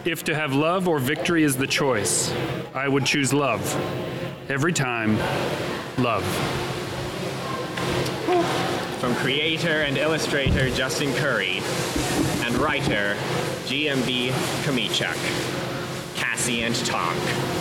If to have love or victory is the choice, I would choose love. Every time, love. From creator and illustrator Justin Curry and writer GMB Khmychuk, Cassie and Tonk.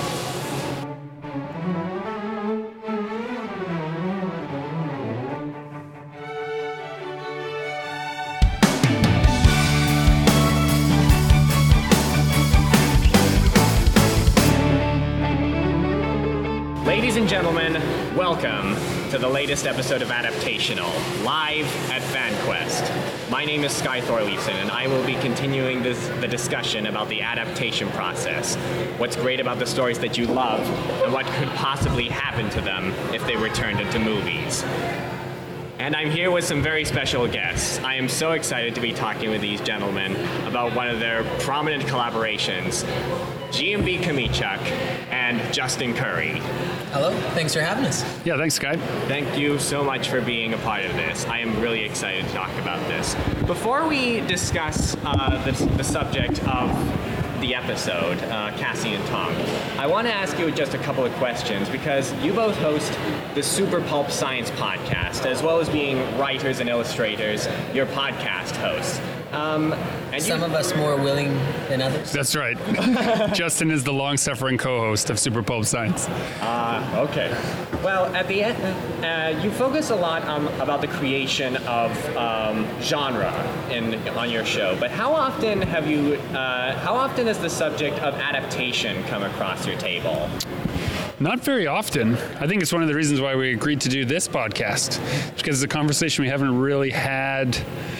Ladies and gentlemen, welcome to the latest episode of Adaptational, live at FanQuest. My name is Sky Thorleifson, and I will be continuing the discussion about the adaptation process, what's great about the stories that you love, and what could possibly happen to them if they were turned into movies. And I'm here with some very special guests. I am so excited to be talking with these gentlemen about one of their prominent collaborations, GMB Khmychuk and Justin Curry. Hello, thanks for having us. Yeah, thanks, Sky. Thank you so much for being a part of this. I am really excited to talk about this. Before we discuss the subject of the episode, Cassie and Tonk, I want to ask you just a couple of questions because you both host the Super Pulp Science podcast, as well as being writers and illustrators, your podcast hosts. Some of us more willing than others. That's right. Justin is the long-suffering co-host of Super Pulp Science. Okay. Well, at the end, you focus a lot about the creation of genre on your show. But how often has the subject of adaptation come across your table? Not very often. I think it's one of the reasons why we agreed to do this podcast, because it's a conversation we haven't really had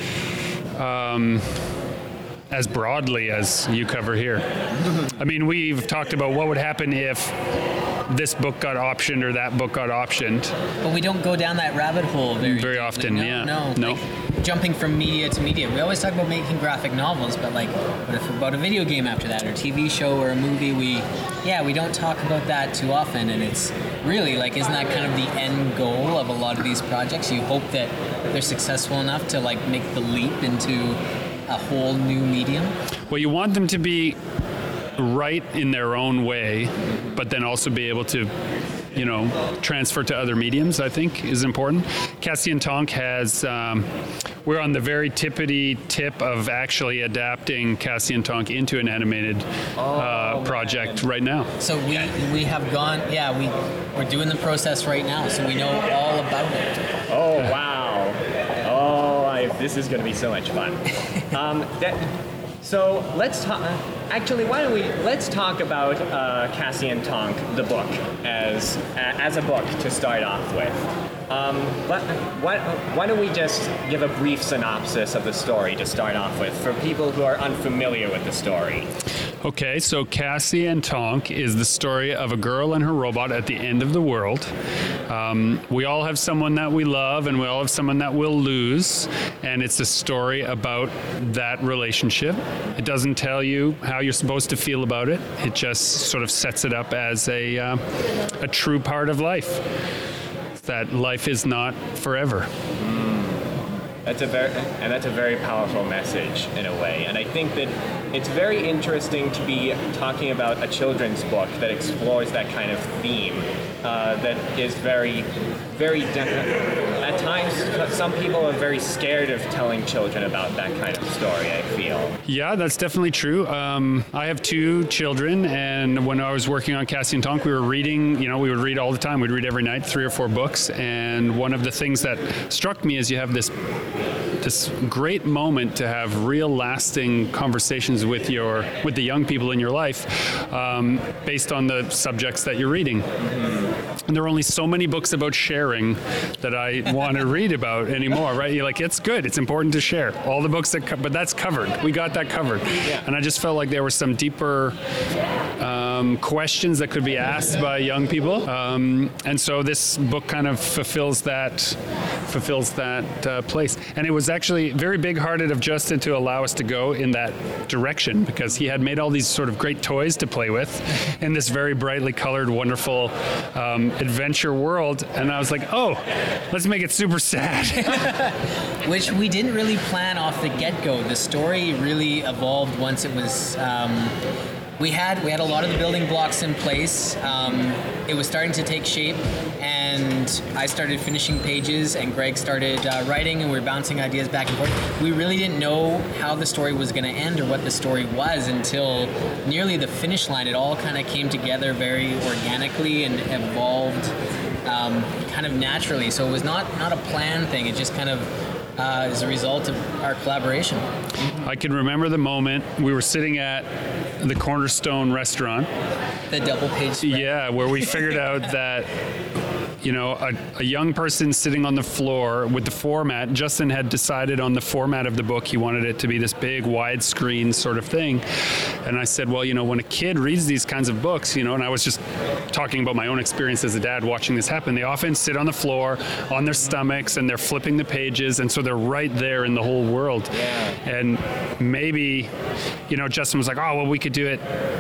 as broadly as you cover here. I mean, we've talked about what would happen if this book got optioned or that book got optioned. But we don't go down that rabbit hole very often. No. No. Like, jumping from media to media. We always talk about making graphic novels, but like, what if about a video game after that, or a TV show or a movie? We don't talk about that too often, and it's really like, isn't that kind of the end goal of a lot of these projects? You hope that they're successful enough to like make the leap into a whole new medium? Well, you want them to be right in their own way, but then also be able to, transfer to other mediums, I think, is important. Cassie and Tonk has, we're on the very tippity tip of actually adapting Cassie and Tonk into an animated project right now. So we have gone, we're doing the process right now, so we know all about it. Oh, wow. This is going to be so much fun. So let's talk. Actually, let's talk about Cassie and Tonk, the book, as a book to start off with. Why don't we just give a brief synopsis of the story to start off with for people who are unfamiliar with the story? Okay, so Cassie and Tonk is the story of a girl and her robot at the end of the world. We all have someone that we love, and we all have someone that we'll lose, and it's a story about that relationship. It doesn't tell you how you're supposed to feel about it. It just sort of sets it up as a true part of life, that life is not forever. That's a very powerful message in a way, and I think that it's very interesting to be talking about a children's book that explores that kind of theme. That is very, very at times, some people are very scared of telling children about that kind of story, I feel. Yeah, that's definitely true. I have two children, and when I was working on Cassie and Tonk, we were reading, we would read all the time. We'd read every night, 3 or 4 books, and one of the things that struck me is you have this great moment to have real lasting conversations with the young people in your life based on the subjects that you're reading. Mm-hmm. And there are only so many books about sharing that I want to read about anymore, right? You're like, it's good. It's important to share. All the books but that's covered. We got that covered. Yeah. And I just felt like there were some deeper questions that could be asked by young people. And so this book kind of fulfills that place. And it was actually very big-hearted of Justin to allow us to go in that direction, because he had made all these sort of great toys to play with in this very brightly colored, wonderful adventure world. And I was like, oh, let's make it super sad. Which we didn't really plan off the get-go. The story really evolved once it was... We had a lot of the building blocks in place. It was starting to take shape, and I started finishing pages, and Greg started writing, and we were bouncing ideas back and forth. We really didn't know how the story was going to end or what the story was until nearly the finish line. It all kind of came together very organically and evolved kind of naturally. So it was not a planned thing. It just kind of as a result of our collaboration. I can remember the moment we were sitting at the Cornerstone restaurant. The double page spread. Yeah, where we figured out that, you know, a young person sitting on the floor with the format. Justin had decided on the format of the book. He wanted it to be this big widescreen sort of thing. And I said, well, you know, when a kid reads these kinds of books, you know, and I was just talking about my own experience as a dad watching this happen, they often sit on the floor on their stomachs and they're flipping the pages. And so they're right there in the whole world. Yeah. And maybe, you know, Justin was like, oh, well, we could do it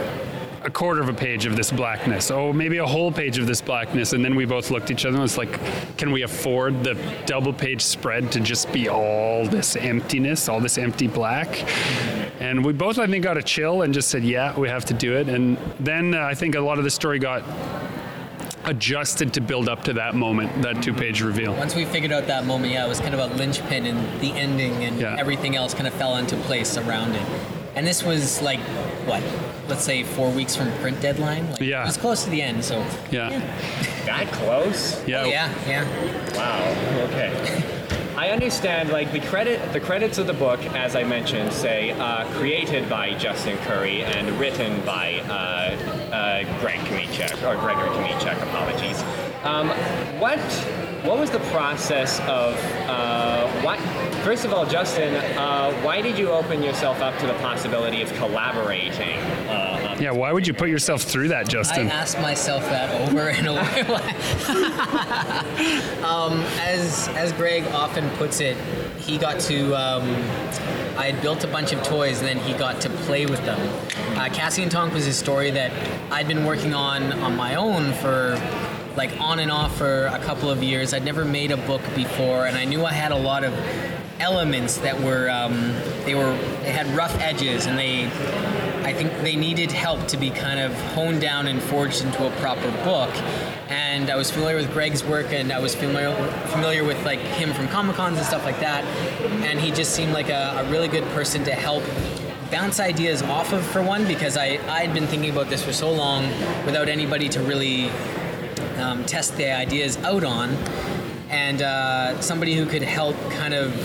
a quarter of a page of this blackness. Oh, maybe a whole page of this blackness. And then we both looked at each other and was like, can we afford the double page spread to just be all this emptiness, all this empty black? And we both, I think, got a chill and just said, yeah, we have to do it. And then I think a lot of the story got adjusted to build up to that moment, that 2-page reveal. Once we figured out that moment, yeah, it was kind of a linchpin in the ending, and everything else kind of fell into place around it. And this was like, what, let's say 4 weeks from print deadline? Like, yeah. It was close to the end, so. Yeah. That close? Yeah. Oh, yeah. Wow, okay. I understand, like, the credits of the book, as I mentioned, say created by Justin Curry and written by Greg Kmiecek, or Gregory Kmiecek, apologies. What was the process of first of all, Justin, why did you open yourself up to the possibility of collaborating? Yeah, why would you put yourself through that, Justin? I asked myself that over and over. As Greg often puts it, he got to, I had built a bunch of toys and then he got to play with them. Cassie and Tonk was a story that I'd been working on my own for like on and off for a couple of years. I'd never made a book before, and I knew I had a lot of elements that were they had rough edges, and I think they needed help to be kind of honed down and forged into a proper book. And I was familiar with Greg's work, and I was familiar with like him from Comic-Cons and stuff like that. And he just seemed like a really good person to help bounce ideas off of, for one, because I'd been thinking about this for so long without anybody to really test the ideas out on, and somebody who could help kind of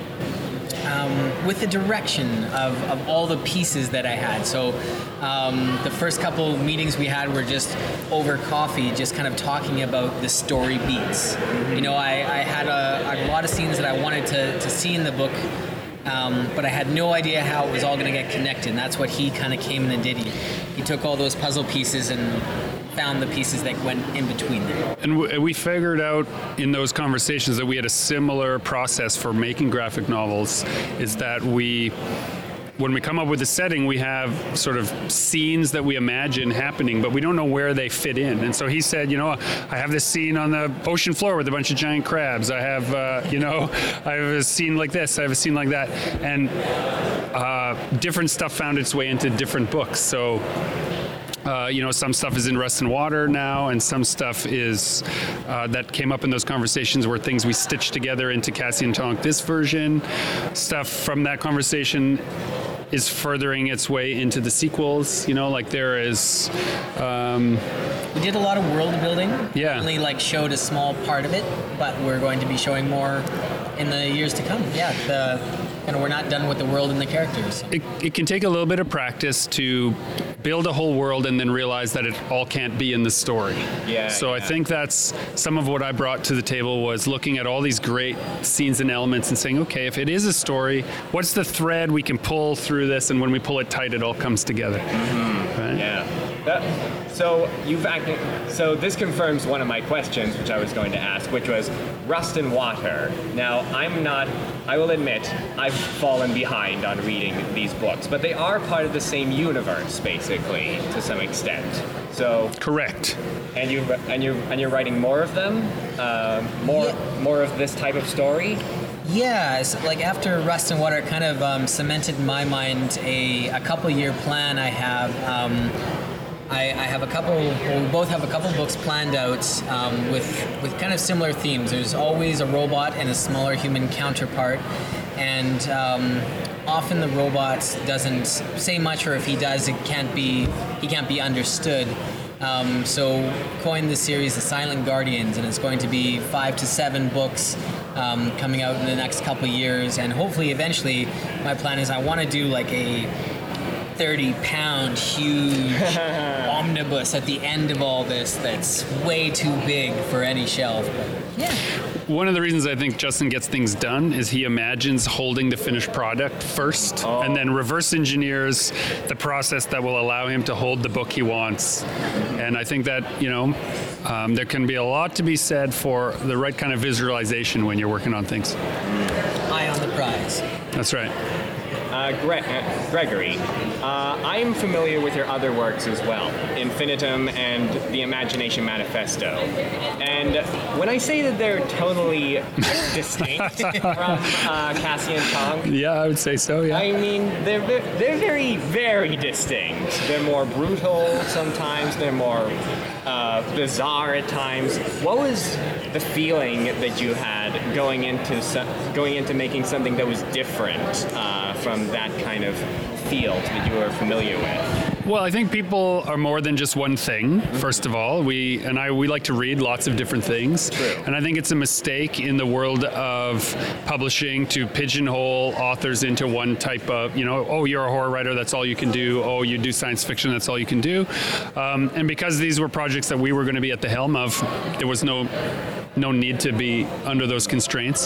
with the direction of all the pieces that I had. So the first couple meetings we had were just over coffee, just kind of talking about the story beats. You know, I had a lot of scenes that I wanted to see in the book, but I had no idea how it was all going to get connected, and that's what he kind of came in and did. He took all those puzzle pieces and found the pieces that went in between them. And we figured out in those conversations that we had a similar process for making graphic novels, is that when we come up with a setting, we have sort of scenes that we imagine happening, but we don't know where they fit in. And so he said, you know, I have this scene on the ocean floor with a bunch of giant crabs. I have, I have a scene like this. I have a scene like that. And different stuff found its way into different books. So some stuff is in Rust and Water now, and some stuff is that came up in those conversations were things we stitched together into Cassie and Tonk this version. Stuff from that conversation is furthering its way into the sequels. You know, like there is. We did a lot of world building. Yeah. We only showed a small part of it, but we're going to be showing more in the years to come. Yeah. we're not done with the world and the characters. So. It can take a little bit of practice to build a whole world and then realize that it all can't be in the story. So I think that's some of what I brought to the table, was looking at all these great scenes and elements and saying, okay, if it is a story, what's the thread we can pull through this, and when we pull it tight, it all comes together. Right? Yeah. So this confirms one of my questions, which I was going to ask, which was Rust and Water. Now, I will admit, I've fallen behind on reading these books, but they are part of the same universe, basically, to some extent. So correct. And you're writing more of them, more of this type of story. Yeah, so like after Rust and Water, it kind of cemented in my mind a couple-year plan I have. I have we both have a couple books planned out with kind of similar themes. There's always a robot and a smaller human counterpart, and often the robot doesn't say much, or if he does, he can't be understood. So coined the series The Silent Guardians, and it's going to be 5 to 7 books coming out in the next couple years, and hopefully eventually my plan is I want to do like a 30-pound huge omnibus at the end of all this that's way too big for any shelf. But yeah. One of the reasons I think Justin gets things done is he imagines holding the finished product first and then reverse engineers the process that will allow him to hold the book he wants. And I think that, there can be a lot to be said for the right kind of visualization when you're working on things. Eye on the prize. That's right. Gregory, I'm familiar with your other works as well, Infinitum and the Imagination Manifesto. And when I say that they're totally distinct from Cassian Tong, yeah, I would say so. Yeah, I mean they're very, very distinct. They're more brutal sometimes. They're more bizarre at times. What was the feeling that you had going into making something that was different from that kind of field that you were familiar with? Well, I think people are more than just one thing, first of all. We like to read lots of different things. True. And I think it's a mistake in the world of publishing to pigeonhole authors into one type of, oh, you're a horror writer, that's all you can do. Oh, you do science fiction, that's all you can do. And because these were projects that we were going to be at the helm of, there was no need to be under those constraints.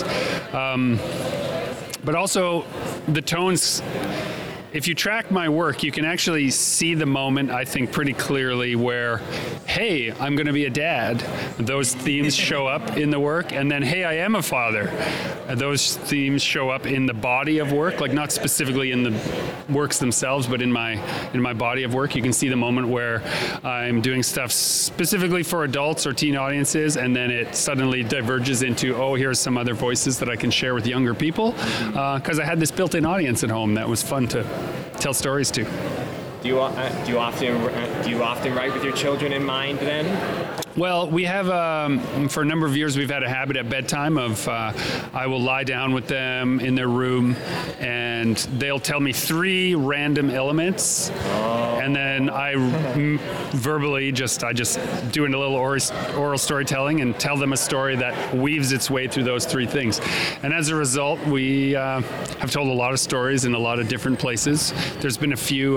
But also, the tones, if you track my work, you can actually see the moment, I think, pretty clearly where, hey, I'm going to be a dad. Those themes show up in the work. And then, hey, I am a father. Those themes show up in the body of work, like not specifically in the works themselves, but in my body of work. You can see the moment where I'm doing stuff specifically for adults or teen audiences, and then it suddenly diverges into, oh, here's some other voices that I can share with younger people. Because I had this built-in audience at home that was fun to tell stories to. Do you often write with your children in mind then? Well, we have, for a number of years, we've had a habit at bedtime of I will lie down with them in their room and they'll tell me 3 random elements. And then I verbally I just do a little oral storytelling and tell them a story that weaves its way through those 3 things. And as a result, we have told a lot of stories in a lot of different places. There's been a few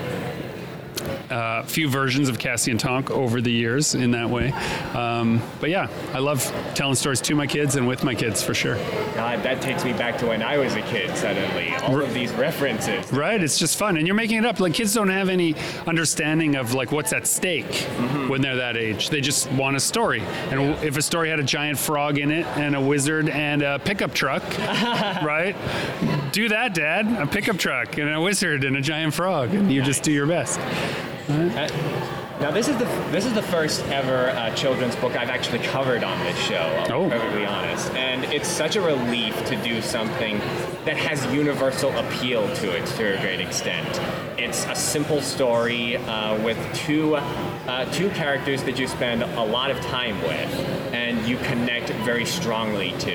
versions of Cassian Tonk over the years in that way. But yeah, I love telling stories to my kids and with my kids for sure. God, that takes me back to when I was a kid suddenly. All of these references. Right, it's just fun. And you're making it up. Like, kids don't have any understanding of like what's at stake when they're that age. They just want a story. And if a story had a giant frog in it and a wizard and a pickup truck, right? Do that, Dad. A pickup truck and a wizard and a giant frog. And you just do your best. Now this is the first ever children's book I've actually covered on this show, I'll be perfectly honest. And it's such a relief to do something that has universal appeal to it to a great extent. It's a simple story with two characters that you spend a lot of time with and you connect very strongly to.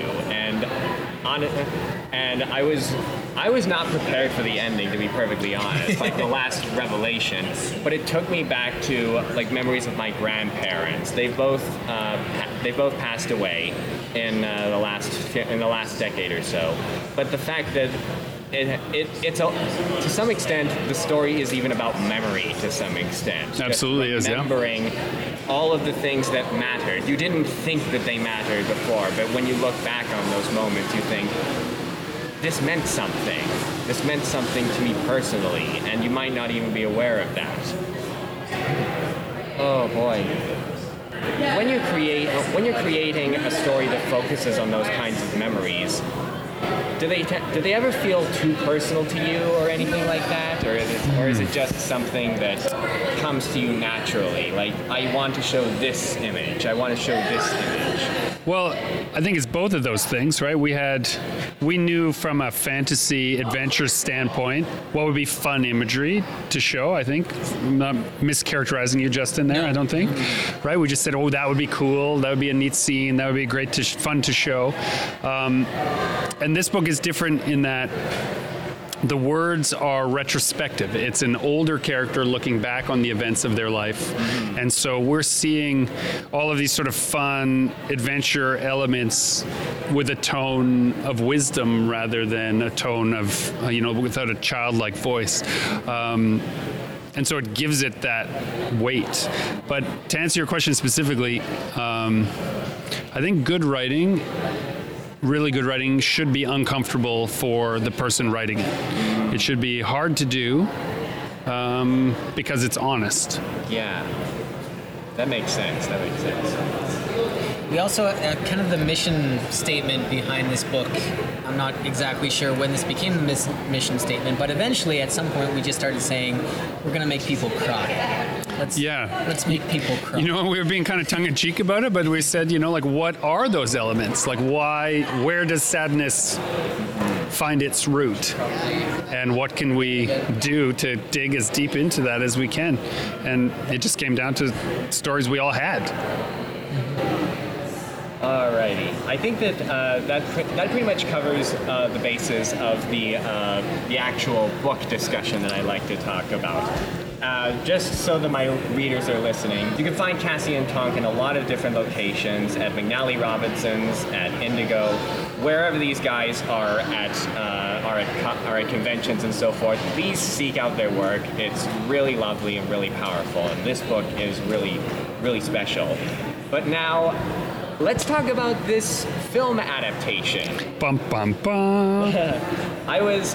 And I was not prepared for the ending, to be perfectly honest, like the last revelation. But it took me back to like memories of my grandparents. They both passed away in the last decade or so. But the fact that to some extent, the story is even about memory to some extent. Absolutely is, yeah. Remembering all of the things that mattered. You didn't think that they mattered before, but when you look back on those moments, you think, this meant something. This meant something to me personally, and you might not even be aware of that. Oh boy. When you're creating a story that focuses on those kinds of memories, do they ever feel too personal to you or anything like that, or is it just something that comes to you naturally? Like, I want to show this image. I want to show this image. Well, I think it's both of those things, right? We knew from a fantasy adventure standpoint what would be fun imagery to show, I think. I'm not mischaracterizing you, Justin, there, I don't think. Right? We just said, oh, that would be cool. That would be a neat scene. That would be great fun to show. And this book is different in that the words are retrospective. It's an older character looking back on the events of their life. And so we're seeing all of these sort of fun adventure elements with a tone of wisdom rather than a tone of, without a childlike voice. And so it gives it that weight. But to answer your question specifically, I think really good writing should be uncomfortable for the person writing it. It should be hard to do because it's honest. Yeah, that makes sense. We also, kind of the mission statement behind this book, I'm not exactly sure when this became the mission statement, but eventually at some point we just started saying, we're going to make people cry. Let's make people cry. We were being kind of tongue-in-cheek about it, but we said, what are those elements? Like, where does sadness find its root? And what can we do to dig as deep into that as we can? And it just came down to stories we all had. Alrighty, I think that that pretty much covers the basis of the actual book discussion that I like to talk about. Just so that my readers are listening, you can find Cassie and Tonk in a lot of different locations, at McNally Robinson's, at Indigo, wherever these guys are at conventions and so forth. Please seek out their work. It's really lovely and really powerful, and this book is really, really special. But now, let's talk about this film adaptation. Bum, bum, bum. I was,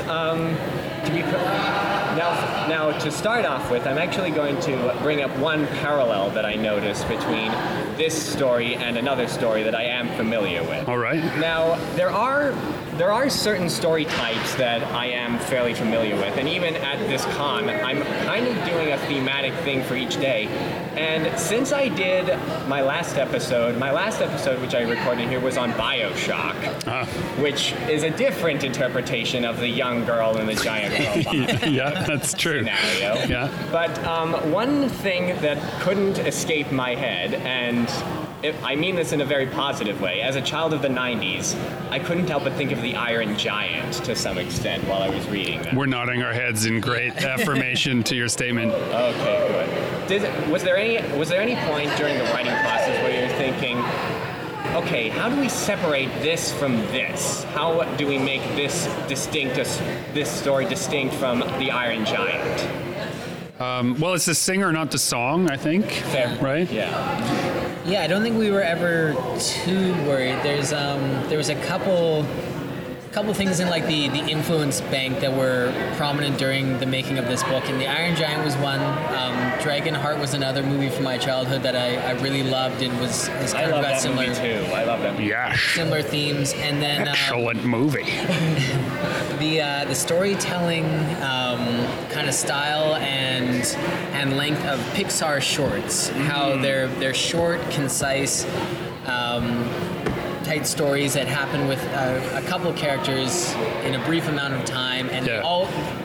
now to start off with, I'm actually going to bring up one parallel that I noticed between this story and another story that I am familiar with. All right. Now, there are certain story types that I am fairly familiar with, and even at this con, I'm kind of doing a thematic thing for each day. And since I did my last episode, which I recorded here, was on BioShock, which is a different interpretation of the young girl and the giant robot. Yeah, that's true. Scenario. Yeah. But one thing that couldn't escape my head, and I mean this in a very positive way, as a child of the 90s, I couldn't help but think of the Iron Giant to some extent while I was reading that. We're nodding our heads in great affirmation to your statement. Okay, good. Was there any point during the writing process where you're thinking, okay, how do we separate this from this? How do we make this story distinct from the Iron Giant? Well, it's the singer, not the song, I think. Fair. Right? Yeah, I don't think we were ever too worried. There was a couple things in like the influence bank that were prominent during the making of this book, and the Iron Giant was one. Dragonheart was another movie from my childhood that I really loved, and was kind of got similar. Movie too. I love that movie. Yeah. Similar themes, and then excellent movie. The storytelling kind of style and length of Pixar shorts, how they're short, concise, tight stories that happen with a couple of characters in a brief amount of time, and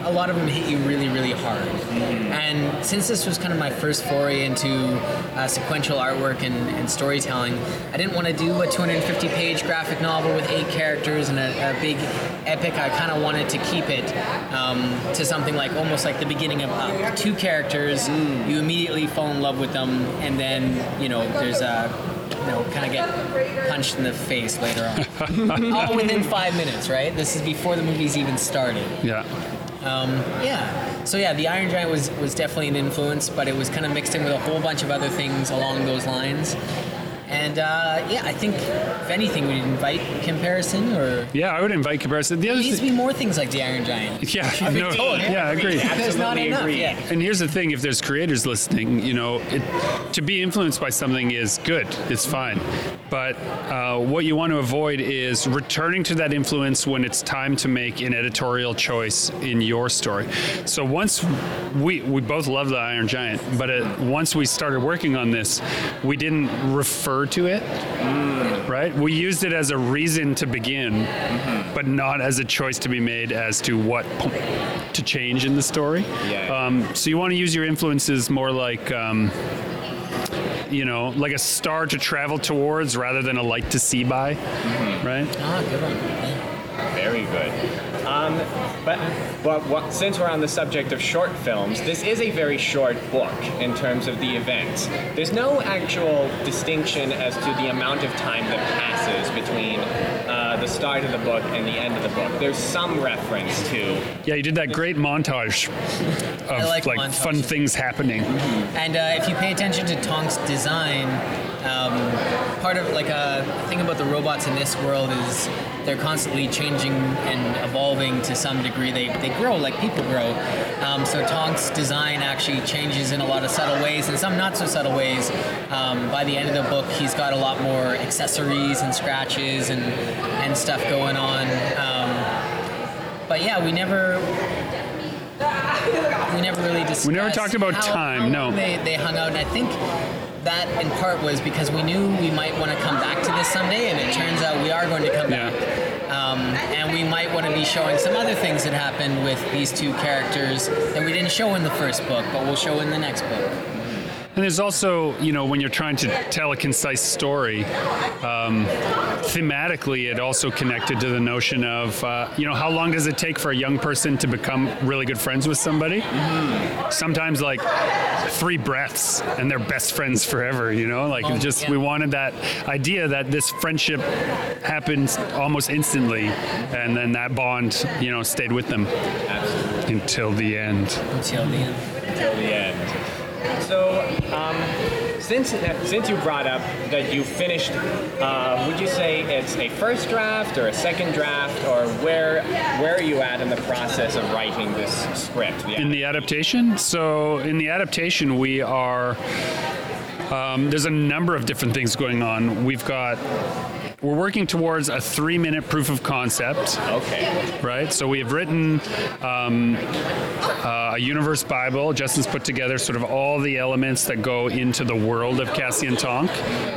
a lot of them hit you really, really hard. And since this was kind of my first foray into sequential artwork and storytelling, I didn't want to do a 250-page graphic novel with 8 characters and a big epic. I kind of wanted to keep it to something like almost like the beginning of Up. 2 characters, you immediately fall in love with them, and then, there's kind of get punched in the face later on. All within 5 minutes, right? This is before the movie's even started. Yeah. So The Iron Giant was definitely an influence, but it was kind of mixed in with a whole bunch of other things along those lines. And I think if anything, we'd invite comparison, or I would invite comparison. There needs to be more things like The Iron Giant. Yeah, I agree. There's not enough. Yeah. And here's the thing: if there's creators listening, to be influenced by something is good. It's fine. But what you want to avoid is returning to that influence when it's time to make an editorial choice in your story. So once we both love The Iron Giant, but once we started working on this, we didn't refer to it, right? We used it as a reason to begin, but not as a choice to be made as to what to change in the story. So you want to use your influences more like, like a star to travel towards rather than a light to see by, right? Good one. Yeah. Very good. But since we're on the subject of short films, this is a very short book in terms of the events. There's no actual distinction as to the amount of time that passes between the start of the book and the end of the book. There's some reference to... Yeah, you did that great montage of montage. Fun things happening. And if you pay attention to Tonk's design, part of a thing about the robots in this world is they're constantly changing and evolving to some degree. They grow like people grow. So Tonk's design actually changes in a lot of subtle ways and some not so subtle ways. By the end of the book, he's got a lot more accessories and scratches and stuff going on. But we never really discussed. We never talked about time. No. They hung out, and I think that in part was because we knew we might want to come back to this someday, and it turns out we are going to come back. And we might want to be showing some other things that happened with these 2 characters that we didn't show in the first book, but we'll show in the next book. And there's also, when you're trying to tell a concise story, thematically it also connected to the notion of, how long does it take for a young person to become really good friends with somebody? Sometimes 3 breaths and they're best friends forever, we wanted that idea that this friendship happens almost instantly, and then that bond, stayed with them. Absolutely. Until the end. Until the end. So, since you brought up that you finished, would you say it's a first draft or a second draft, or where are you at in the process of writing this script? In the adaptation? So, in the adaptation, we are... there's a number of different things going on. We're working towards a 3-minute proof of concept. Okay. Right? So we have written a universe Bible. Justin's put together sort of all the elements that go into the world of Cassian Tonk.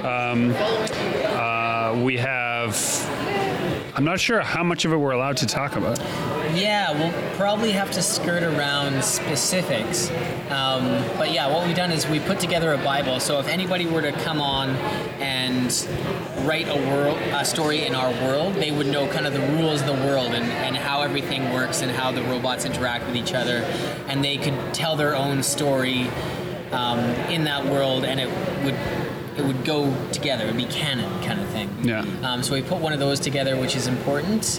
We have... I'm not sure how much of it we're allowed to talk about. Yeah, we'll probably have to skirt around specifics. But what we've done is we put together a Bible. So if anybody were to come on and write a story in our world, they would know kind of the rules of the world and how everything works and how the robots interact with each other. And they could tell their own story in that world, and it would go together. It would be canon kind of thing. Yeah. So we put one of those together, which is important.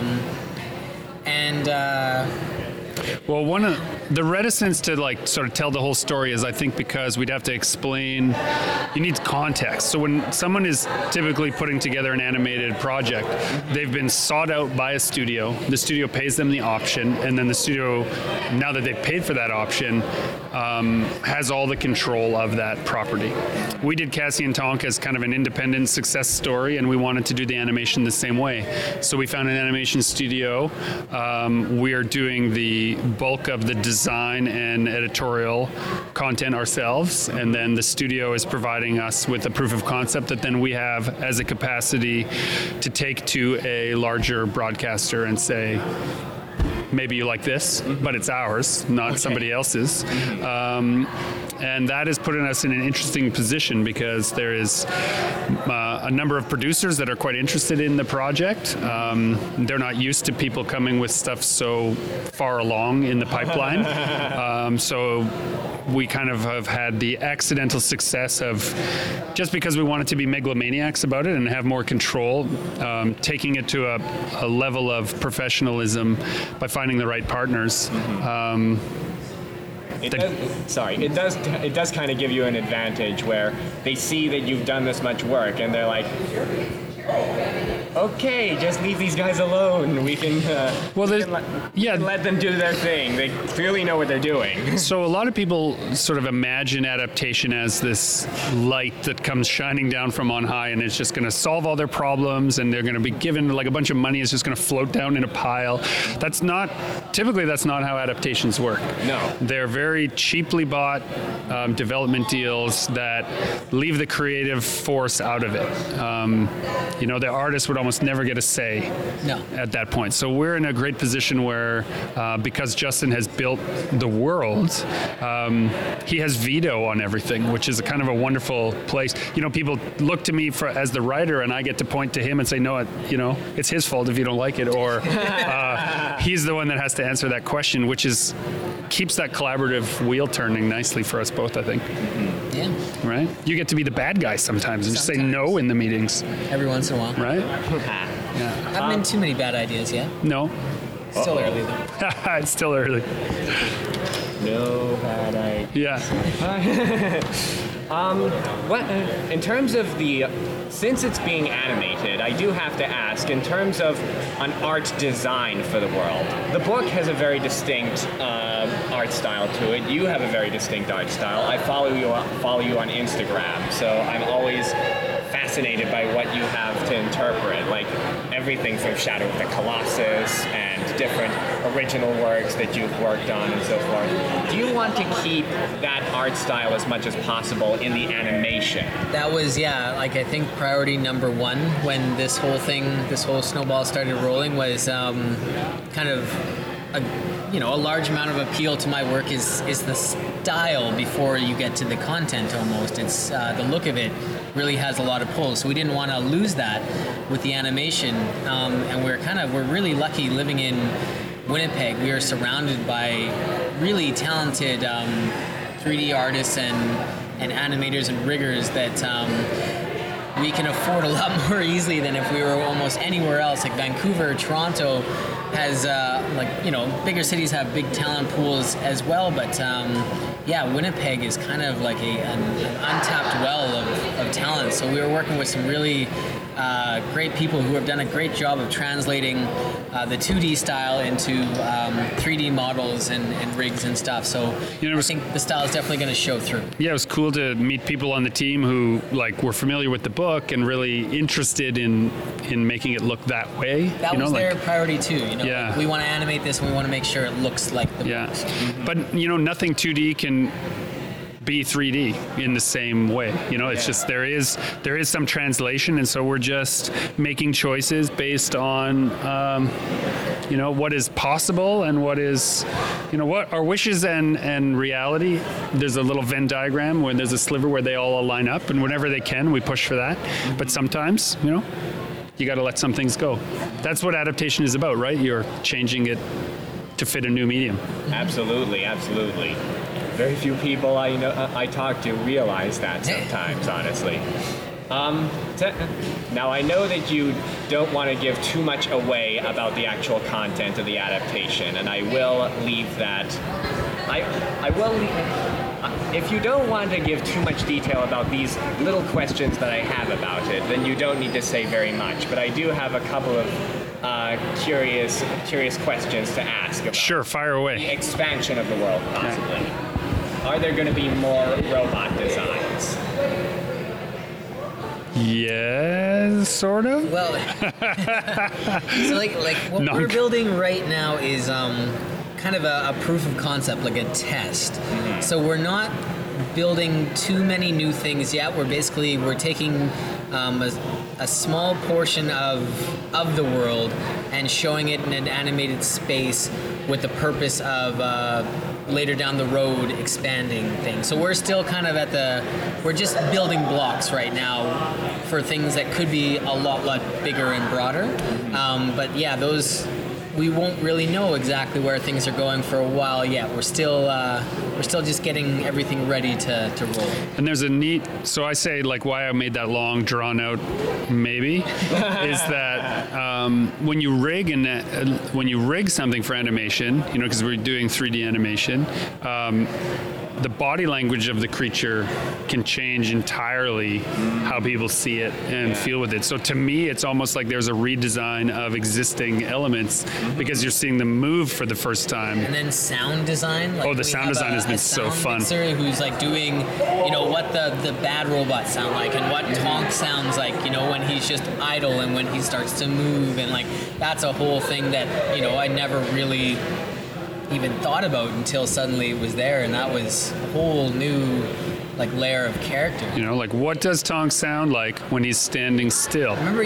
Well, one of the reticence to sort of tell the whole story is, I think, because we'd have to explain. You need context. So when someone is typically putting together an animated project, they've been sought out by a studio. The studio pays them the option, and then the studio, now that they've paid for that option, has all the control of that property. We did Cassian Tonk as kind of an independent success story, and we wanted to do the animation the same way. So we found an animation studio. We are doing the bulk of the design and editorial content ourselves, and then the studio is providing us with a proof of concept that then we have as a capacity to take to a larger broadcaster and say, maybe you like this, but it's ours, not somebody else's. And that is putting us in an interesting position because there is a number of producers that are quite interested in the project. They're not used to people coming with stuff so far along in the pipeline. So we kind of have had the accidental success of, just because we wanted to be megalomaniacs about it and have more control, taking it to a level of professionalism by finding the right partners. It does kind of give you an advantage where they see that you've done this much work and they're like, okay, just leave these guys alone. We can, let them do their thing. They clearly know what they're doing. So a lot of people sort of imagine adaptation as this light that comes shining down from on high and it's just going to solve all their problems and they're going to be given like a bunch of money is just going to float down in a pile. Typically that's not how adaptations work. No. They're very cheaply bought development deals that leave the creative force out of it. The artist would almost never get a say at that point. So we're in a great position where, because Justin has built the world, he has veto on everything, which is a kind of a wonderful place. People look to me as the writer, and I get to point to him and say, no, it's his fault if you don't like it, or he's the one that has to answer that question, which keeps that collaborative wheel turning nicely for us both, I think. Yeah. Right? You get to be the bad guy sometimes and just say no in the meetings. Every once in a while. Right? Yeah. Haven't been too many bad ideas yet. No. Still early though. It's still early. No bad idea. Yeah. In terms of since it's being animated, I do have to ask, in terms of an art design for the world, the book has a very distinct art style to it. You have a very distinct art style. I follow you on Instagram, so I'm always fascinated by what you have to interpret, like everything from Shadow of the Colossus and different original works that you've worked on and so forth. Do you want to keep that art style as much as possible in the animation? That was, I think priority number one when this whole snowball started rolling was kind of a large amount of appeal to my work is the style before you get to the content almost. It's the look of it really has a lot of pull, so we didn't want to lose that with the animation, and we're really lucky living in Winnipeg. We are surrounded by really talented 3D artists and animators and riggers that we can afford a lot more easily than if we were almost anywhere else. Like Vancouver, Toronto has bigger cities have big talent pools as well, but Winnipeg is kind of like an untapped well of talent. So we were working with some really great people who have done a great job of translating the 2D style into 3D models and rigs and stuff. So I think the style is definitely going to show through. Yeah, it was cool to meet people on the team who were familiar with the book and really interested in making it look that way. That was their priority too. Yeah. We want to animate this and we want to make sure it looks like the books. Mm-hmm. But nothing 2D can be 3D in the same way. It's just there is some translation, and so we're just making choices based on what is possible and what is what our wishes and reality. There's a little Venn diagram where there's a sliver where they all line up, and whenever they can, we push for that. But sometimes, you got to let some things go. That's what adaptation is about, right? You're changing it to fit a new medium. Absolutely. Very few people I talk to realize that sometimes, honestly. Now, I know that you don't want to give too much away about the actual content of the adaptation, and I will leave that. I will leave. If you don't want to give too much detail about these little questions that I have about it, then you don't need to say very much. But I do have a couple of curious questions to ask about. Sure, fire away. The expansion of the world, possibly. Okay. Are there going to be more robot designs? Yes, sort of. Well, so what we're building right now is kind of a proof of concept, like a test. Mm-hmm. So we're not building too many new things yet. We're taking a small portion of the world and showing it in an animated space with the purpose of later down the road expanding things. So we're still kind of we're just building blocks right now for things that could be a lot bigger and broader. But yeah, those, we won't really know exactly where things are going for a while yet. We're still just getting everything ready to roll. And there's a neat, so I say like why I made that long drawn out maybe is that when you rig something for animation, because we're doing 3D animation, the body language of the creature can change entirely how people see it and feel with it. So to me, it's almost like there's a redesign of existing elements because you're seeing them move for the first time. And then sound design. Like the sound design has been so fun. Who's like doing, what the bad robots sound like and what Tonk sounds like, when he's just idle and when he starts to move, and like that's a whole thing that I never really even thought about until suddenly it was there, and that was a whole new layer of character. Like what does Tonk sound like when he's standing still? Remember,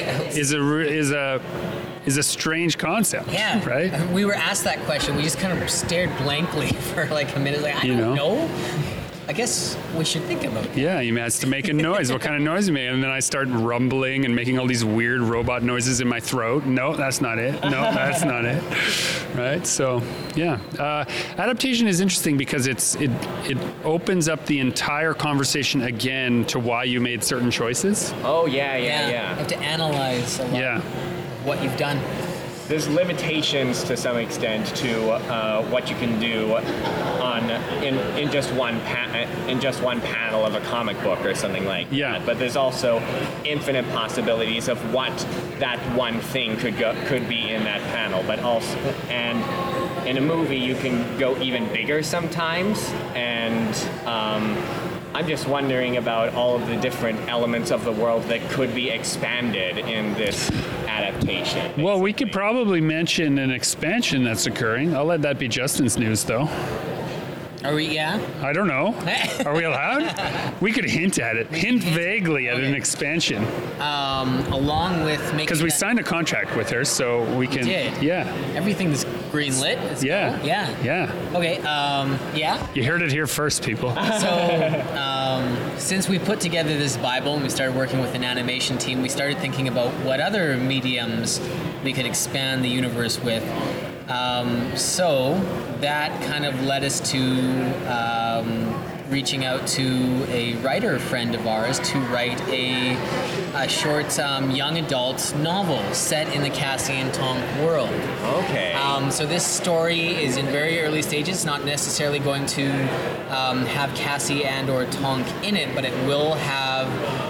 is a strange concept. Yeah, right. We were asked that question. We just kind of stared blankly for a minute. I don't know. I guess we should think about it. Yeah, he has to make a noise. What kind of noise he made? And then I start rumbling and making all these weird robot noises in my throat. No, that's not it. No, that's not it. Right? So, yeah. Adaptation is interesting because it opens up the entire conversation again to why you made certain choices. Oh, yeah. You have to analyze a lot of what you've done. There's limitations to some extent to what you can do in just one panel of a comic book or something like that. But there's also infinite possibilities of what that one thing could be in that panel. But also, and in a movie, you can go even bigger sometimes. And I'm just wondering about all of the different elements of the world that could be expanded in this adaptation. Basically. Well, we could probably mention an expansion that's occurring. I'll let that be Justin's news, though. Are we, I don't know. Are we allowed? We could hint at it. Hint vaguely at an expansion. Along with making... Because we signed a contract with her, so we can... You did? Yeah. Everything's green-lit? Yeah. Cool. Yeah. Okay, yeah. You heard it here first, people. So, since we put together this Bible and we started working with an animation team, we started thinking about what other mediums we could expand the universe with. So that kind of led us to reaching out to a writer friend of ours to write a short young adult novel set in the Cassie and Tonk world. Okay. So this story is in very early stages, not necessarily going to have Cassie and or Tonk in it, but it will have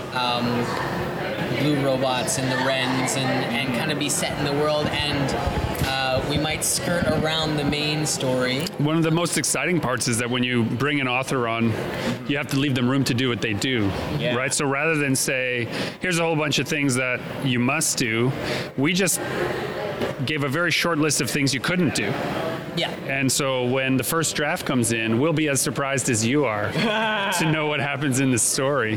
blue robots and the Wrens and kind of be set in the world, and we might skirt around the main story. One of the most exciting parts is that when you bring an author on, you have to leave them room to do what they do, right? So rather than say, here's a whole bunch of things that you must do, we just gave a very short list of things you couldn't do. Yeah. And so when the first draft comes in, we'll be as surprised as you are to know what happens in the story.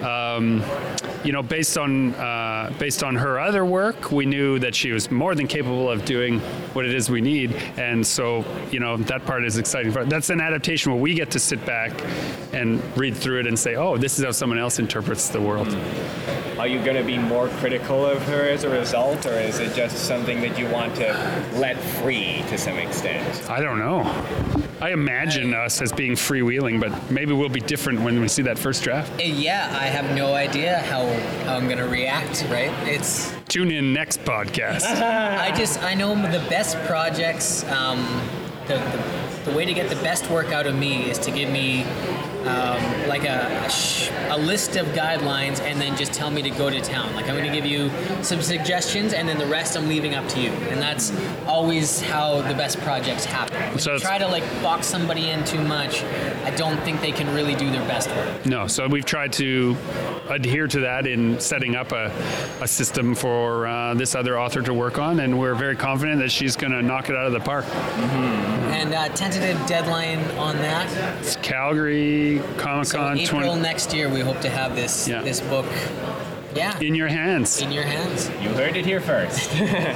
Based on her other work, we knew that she was more than capable of doing what it is we need. And so, that part is exciting. That's an adaptation where we get to sit back and read through it and say, oh, this is how someone else interprets the world. Are you going to be more critical of her as a result, or is it just something that you want to let free to some extent? I don't know. I imagine us as being freewheeling, but maybe we'll be different when we see that first draft. Yeah, I have no idea how I'm going to react, right? Tune in next podcast. I know the best projects, the way to get the best work out of me is to give me like a list of guidelines and then just tell me to go to town. Like I'm going to give you some suggestions and then the rest I'm leaving up to you. And that's always how the best projects happen. When So you it's- try to like box somebody in too much, I don't think they can really do their best work. No, so we've tried to adhere to that in setting up a system for this other author to work on, and we're very confident that she's going to knock it out of the park. And tentative deadline on that. It's Calgary Comic-Con So April next year, we hope to have this Yeah. this book. Yeah. in your hands. In your hands. You heard it here first.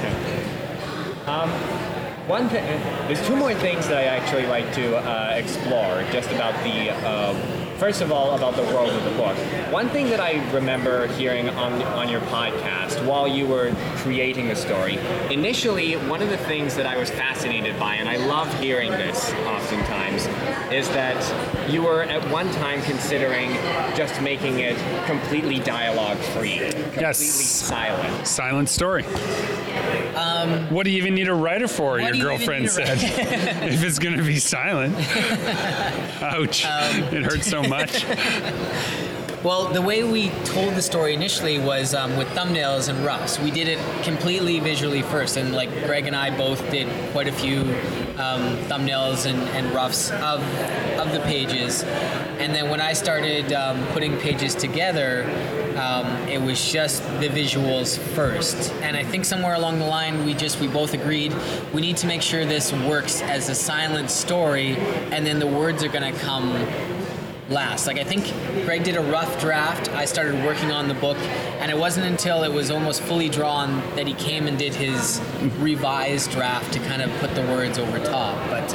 One thing, there's two more things that I actually like to explore, just about the, first of all, about the world of the book. One thing that I remember hearing on your podcast while you were creating the story, initially, one of the things that I was fascinated by, and I love hearing this oftentimes, is that you were at one time considering just making it completely dialogue-free, completely Yes. silent. Silent story. What do you even need a writer for? What Your do you even girlfriend need a said. If it's going to be silent. Ouch. It hurts so much. Well, the way we told the story initially was with thumbnails and roughs. We did it completely visually first, and like Greg and I both did quite a few thumbnails and roughs of the pages. And then when I started putting pages together, it was just the visuals first. And I think somewhere along the line, we both agreed we need to make sure this works as a silent story, and then the words are going to come last. Like I think Greg did a rough draft. I started working on the book, and it wasn't until it was almost fully drawn that he came and did his revised draft to kind of put the words over top. But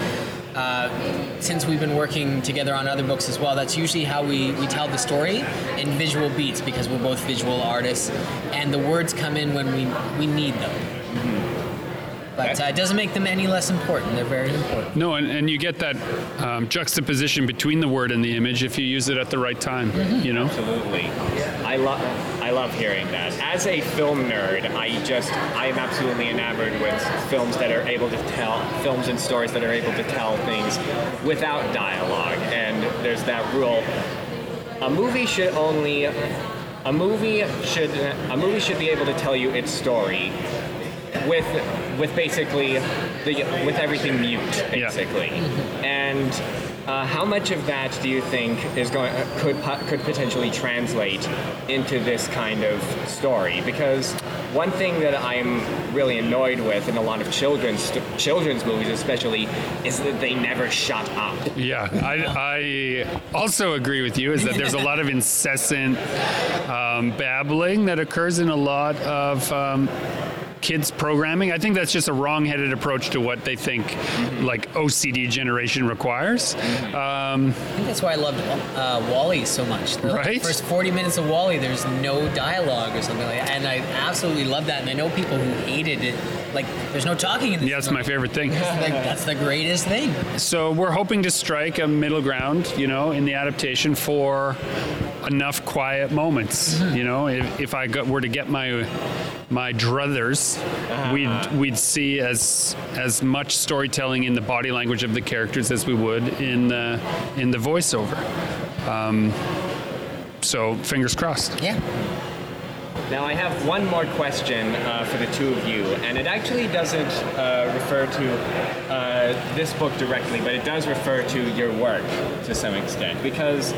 since we've been working together on other books as well, that's usually how we tell the story in visual beats, because we're both visual artists, and the words come in when we need them. But it doesn't make them any less important. They're very important. No, and you get that juxtaposition between the word and the image if you use it at the right time, you know? Absolutely. I love hearing that. As a film nerd, I am absolutely enamored with films and stories that are able to tell things without dialogue. And there's that rule. A movie should be able to tell you its story with basically with everything mute, basically. Yeah. And how much of that do you think could potentially translate into this kind of story? Because one thing that I'm really annoyed with in a lot of children's movies, especially, is that they never shut up. Yeah, I also agree with you, is that there's a lot of incessant babbling that occurs in a lot of kids programming. I think that's just a wrong-headed approach to what they think like OCD generation requires. I think that's why I loved WALL-E so much. Right? The first 40 minutes of WALL-E, there's no dialogue or something like that, and I absolutely love that. And I know people who hated it. Like, there's no talking in this. Yeah, that's my favorite thing. Like, that's the greatest thing. So we're hoping to strike a middle ground, you know, in the adaptation for enough quiet moments. You know, if I were to get my druthers, we'd see as much storytelling in the body language of the characters as we would in the voiceover. So fingers crossed. Yeah. Now I have one more question for the two of you, and it actually doesn't refer to this book directly, but it does refer to your work to some extent, because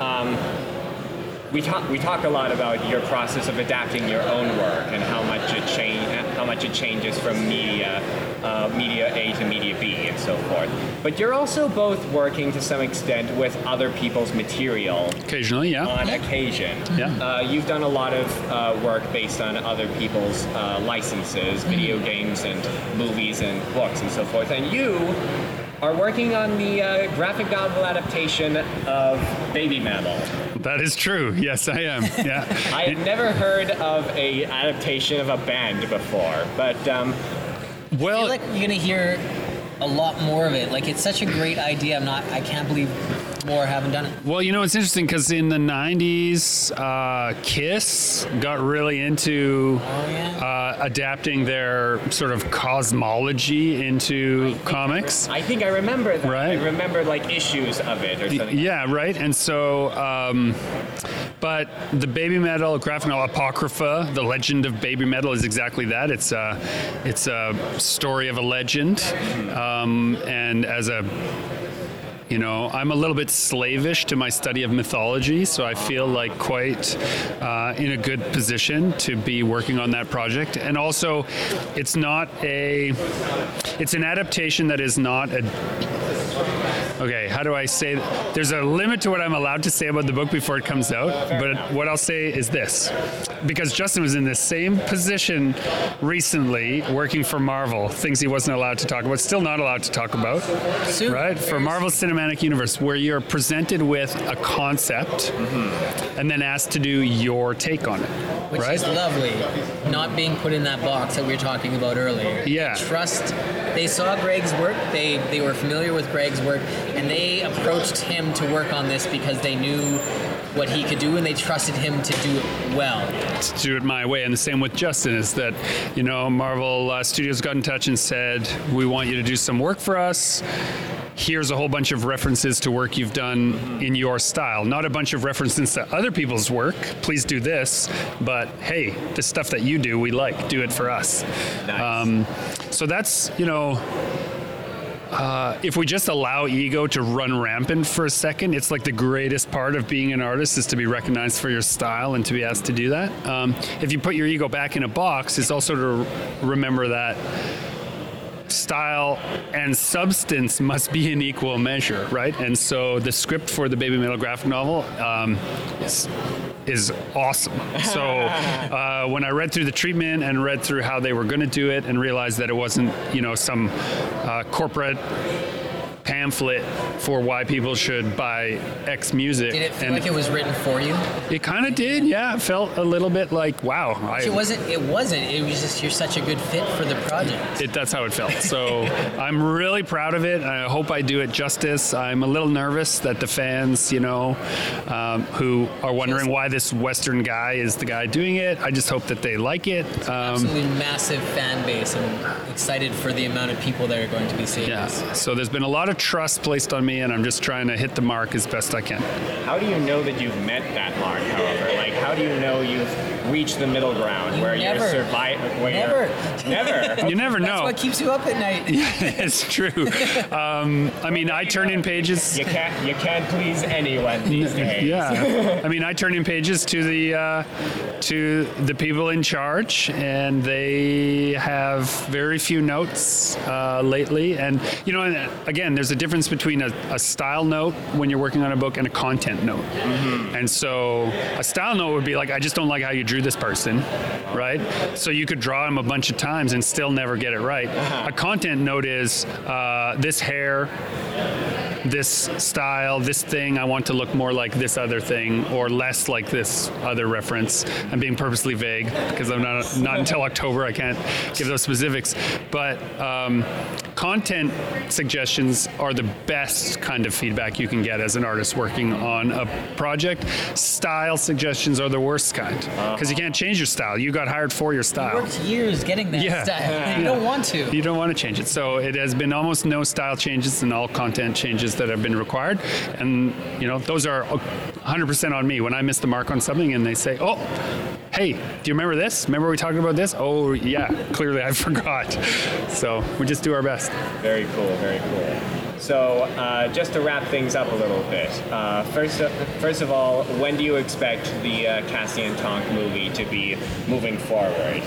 we talk a lot about your process of adapting your own work and how much it changes from media A to media B and so forth. But you're also both working to some extent with other people's material. Occasionally, yeah. On occasion. Yeah. You've done a lot of work based on other people's licenses, video games and movies and books and so forth. And you are working on the graphic novel adaptation of Baby Mammal. That is true. Yes, I am. Yeah. I had never heard of a adaptation of a band before, but I feel like you're gonna hear a lot more of it. Like, it's such a great idea. I can't believe more haven't done it? Well, it's interesting because in the 90s, Kiss got really into adapting their sort of cosmology into comics. I think I remember that. Right. I remember like issues of it or something. Yeah, right. And so, but the Baby Metal graphic novel Apocrypha, The Legend of Baby Metal, is exactly that. It's a story of a legend, and as a I'm a little bit slavish to my study of mythology, so I feel like quite in a good position to be working on that project. And also, it's an adaptation that is not okay, how do I say that? There's a limit to what I'm allowed to say about the book before it comes out, but what I'll say is this. Because Justin was in the same position recently working for Marvel, things he wasn't allowed to talk about, still not allowed to talk about, Soon. right? For Marvel Cinematic Universe, where you're presented with a concept and then asked to do your take on it, Which right? is lovely, not being put in that box that we were talking about earlier. Yeah. They saw Greg's work, they were familiar with Greg's work, and they approached him to work on this because they knew what he could do and they trusted him to do it well. To do it my way. And the same with Justin is that, Marvel Studios got in touch and said, we want you to do some work for us. Here's a whole bunch of references to work you've done in your style. Not a bunch of references to other people's work. Please do this. But hey, the stuff that you do, we like. Do it for us. Nice. So that's, if we just allow ego to run rampant for a second, it's like the greatest part of being an artist is to be recognized for your style and to be asked to do that. If you put your ego back in a box, it's also to remember that style and substance must be in equal measure, right? And so the script for the Baby Metal graphic novel is awesome. So when I read through the treatment and read through how they were going to do it and realized that it wasn't, some corporate pamphlet for why people should buy X music. Did it feel like it was written for you? It kind of did, yeah. It felt a little bit like, wow. It wasn't. It was just you're such a good fit for the project. That's how it felt. So I'm really proud of it. I hope I do it justice. I'm a little nervous that the fans, who are wondering why this Western guy is the guy doing it, I just hope that they like it. Absolutely massive fan base. I'm excited for the amount of people that are going to be seeing this. So there's been a lot of trust placed on me, and I'm just trying to hit the mark as best I can. How do you know that you've met that mark, however? Like, how do you know you've reached the middle ground where you're surviving? Never. You never know. That's what keeps you up at night. Yeah, it's true. I turn in pages. You can't please anyone these days. Yeah. I turn in pages to the people in charge, and they have very few notes lately. And again, there's a difference between a style note when you're working on a book and a content note. Mm-hmm. And so a style note would be like, I just don't like how you drew this person, right? So you could draw him a bunch of times and still never get it right. A content note is this hair, this style, this thing, I want to look more like this other thing or less like this other reference. I'm being purposely vague because I'm not until October, I can't give those specifics. But content suggestions are the best kind of feedback you can get as an artist working on a project. Style suggestions are the worst kind because you can't change your style. You got hired for your style. You worked years getting that style. You don't want to. You don't want to change it. So it has been almost no style changes and all content changes that have been required. And, those are 100% on me. When I miss the mark on something and they say, oh, hey, do you remember this? Remember we talked about this? Oh, yeah, clearly I forgot. So we just do our best. Very cool, very cool. So just to wrap things up a little bit, first of all, when do you expect the Cassian Tonk movie to be moving forward?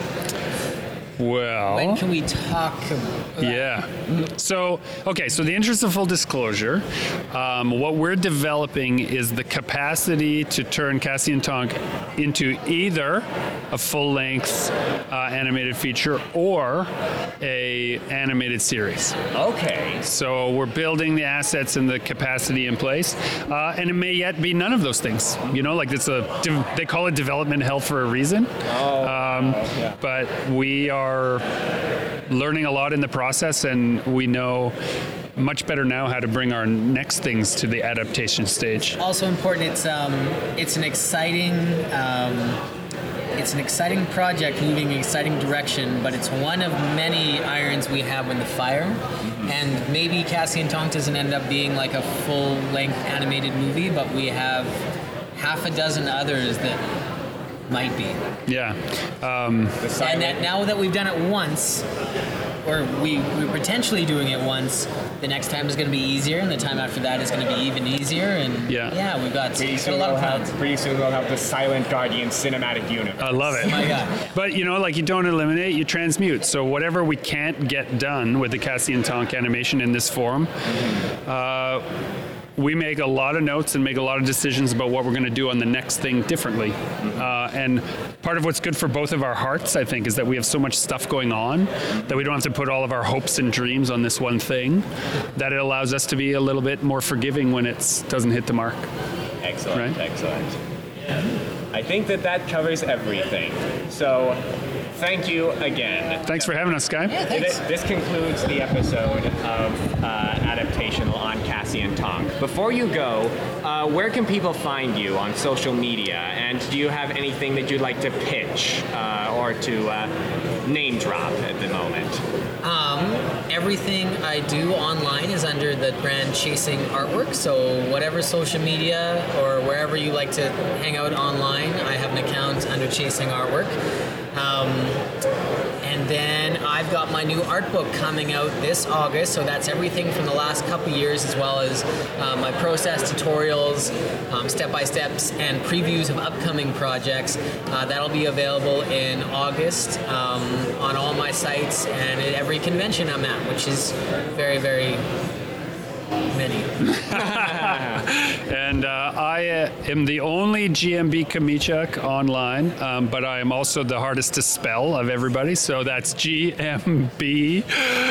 Well, when can we talk about yeah. So the interest of full disclosure, what we're developing is the capacity to turn Cassian Tonk into either a full-length animated feature or a animated series. Okay. So we're building the assets and the capacity in place, and it may yet be none of those things. They call it development hell for a reason. But we are learning a lot in the process, and we know much better now how to bring our next things to the adaptation stage. Also important, it's an exciting project moving in an exciting direction, but it's one of many irons we have in the fire. And maybe Cassian Tonk doesn't end up being like a full-length animated movie, but we have half a dozen others that might be. Yeah. And that now that we've done it once, or we're potentially doing it once, the next time is going to be easier, and the time after that is going to be even easier. And we've got a lot of plans. Pretty soon we'll have the Silent Guardian cinematic universe. I love it. Oh my God. But you don't eliminate, you transmute. So whatever we can't get done with the Cassian Tonk animation in this form, we make a lot of notes and make a lot of decisions about what we're going to do on the next thing differently. And part of what's good for both of our hearts, I think, is that we have so much stuff going on that we don't have to put all of our hopes and dreams on this one thing, that it allows us to be a little bit more forgiving when it doesn't hit the mark. Excellent, Right? excellent. I think that covers everything. So, thank you again. Thanks for having us, Sky. Yeah, thanks. This concludes the episode of Adaptational on Cassian Tonk. Before you go, where can people find you on social media? And do you have anything that you'd like to pitch or to name drop at the moment? Everything I do online is under the brand Chasing Artwork, so whatever social media or wherever you like to hang out online, I have an account under Chasing Artwork. And then I've got my new art book coming out this August, so that's everything from the last couple years, as well as my process tutorials, step-by-steps, and previews of upcoming projects. That'll be available in August on all my sites and at every convention I'm at, which is very, very many. And I am the only GMB Chomychuk online, but I am also the hardest to spell of everybody. So that's GMB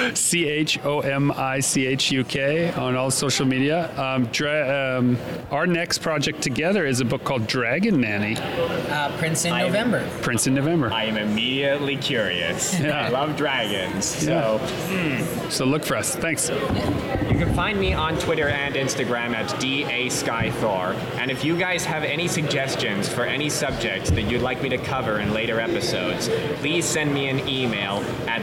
CHOMICHUK on all social media. Our next project together is a book called Dragon Nanny. Prince in November. Prince in November. I am immediately curious. Yeah. I love dragons. So look for us. Thanks. You can find me on Twitter and Instagram at DASkythor. And if you guys have any suggestions for any subjects that you'd like me to cover in later episodes, please send me an email at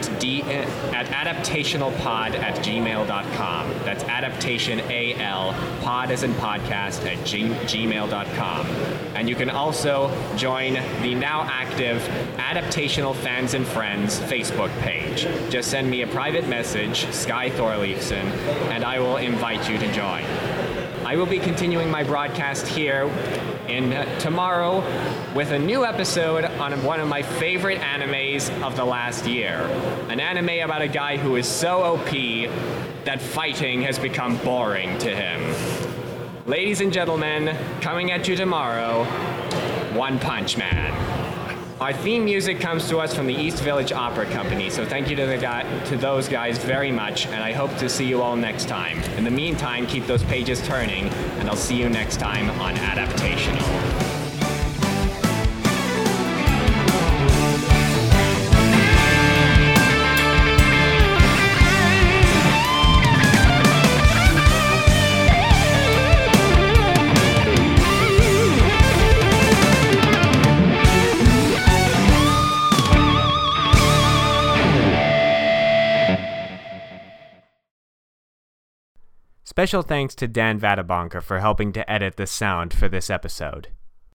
adaptationalpod@gmail.com. That's adaptation AL, pod as in podcast, at gmail.com. And you can also join the now active Adaptational Fans and Friends Facebook page. Just send me a private message, Sky Thorleifson, and I will invite you to join. I will be continuing my broadcast here tomorrow with a new episode on one of my favorite animes of the last year. An anime about a guy who is so OP that fighting has become boring to him. Ladies and gentlemen, coming at you tomorrow, One Punch Man. Our theme music comes to us from the East Village Opera Company, so thank you to those guys very much, and I hope to see you all next time. In the meantime, keep those pages turning, and I'll see you next time on Adaptational. Special thanks to Dan Vadabonka for helping to edit the sound for this episode.